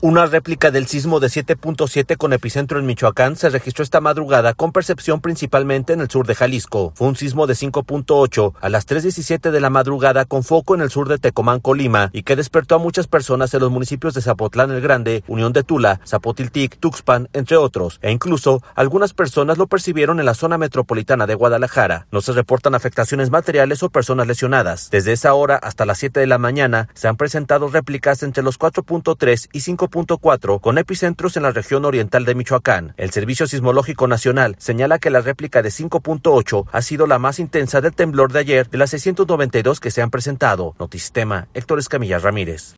Una réplica del sismo de 7.7 con epicentro en Michoacán se registró esta madrugada con percepción principalmente en el sur de Jalisco. Fue un sismo de 5.8 a las 3:17 de la madrugada con foco en el sur de Tecomán, Colima, y que despertó a muchas personas en los municipios de Zapotlán el Grande, Unión de Tula, Zapotiltic, Tuxpan, entre otros, e incluso algunas personas lo percibieron en la zona metropolitana de Guadalajara. No se reportan afectaciones materiales o personas lesionadas. Desde esa hora hasta las 7 de la mañana se han presentado réplicas entre los 4.3 y 5.4 con epicentros en la región oriental de Michoacán. El Servicio Sismológico Nacional señala que la réplica de 5.8 ha sido la más intensa del temblor de ayer de las 692 que se han presentado. Notisistema, Héctor Escamilla Ramírez.